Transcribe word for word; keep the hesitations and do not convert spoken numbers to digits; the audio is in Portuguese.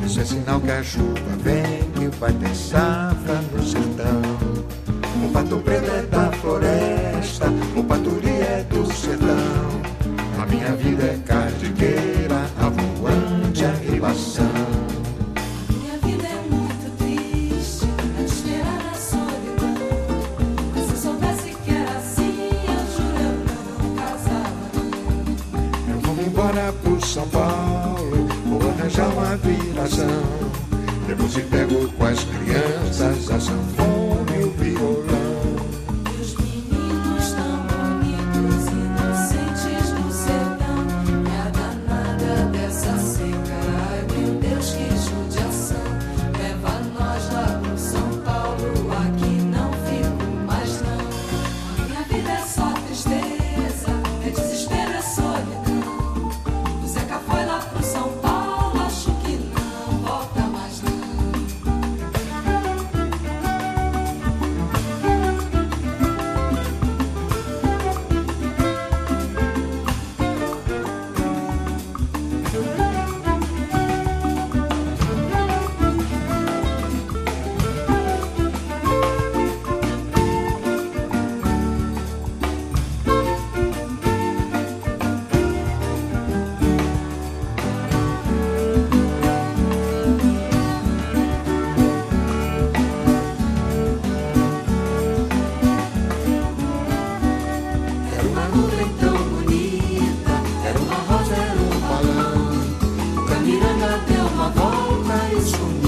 Isso é sinal que a chuva vem, que vai ter safra no sertão. O pato preto é da floresta, o paturi é do sertão. A minha vida é cardigueira, avoante a ribação. Minha vida é muito triste, a te esperar na solidão. Mas se eu soubesse que era assim, eu juro eu não casava. Eu vou embora pro São Paulo, vou arranjar uma viração. Depois se pego com as crianças, a sanfona e o violão. E os meninos tão bonitos, inocentes do sertão. É a danada dessa seca, ai meu Deus, que judiação. Leva nós lá pro São Paulo, aqui não fico mais não. Minha vida é só tristeza, é desespero, é solidão. O Zeca foi lá pro São Paulo, acho que não volta mais não. Era uma nuvem tão bonita, era uma rosa, era um balão. O Camiranga deu uma volta e sumiu.